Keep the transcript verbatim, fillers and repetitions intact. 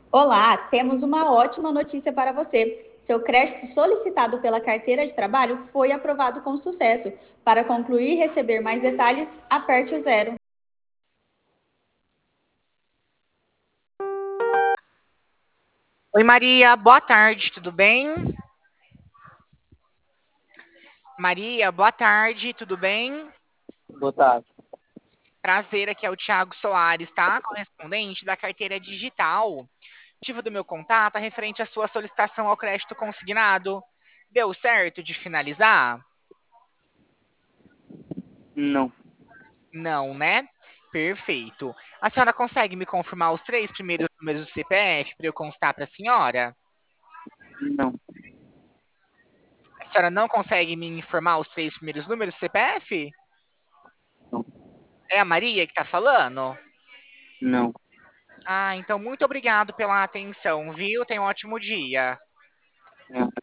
Olá, temos uma ótima notícia para você. Seu crédito solicitado pela carteira de trabalho foi aprovado com sucesso. Para concluir e receber mais detalhes, aperte o zero. Oi, Maria, boa tarde, tudo bem? Maria, boa tarde, tudo bem? Boa tarde. Prazer, aqui é o Thiago Soares, tá? Correspondente da carteira digital. O motivo do meu contato é referente à sua solicitação ao crédito consignado. Deu certo de finalizar? Não, Não, né? Perfeito. A senhora consegue me confirmar os três primeiros números do C P F para eu constar para a senhora? não, A senhora não consegue me informar os três primeiros números do C P F? não, É a Maria que está falando? não. Ah, então muito obrigado pela atenção, viu? Tenha um ótimo dia. É,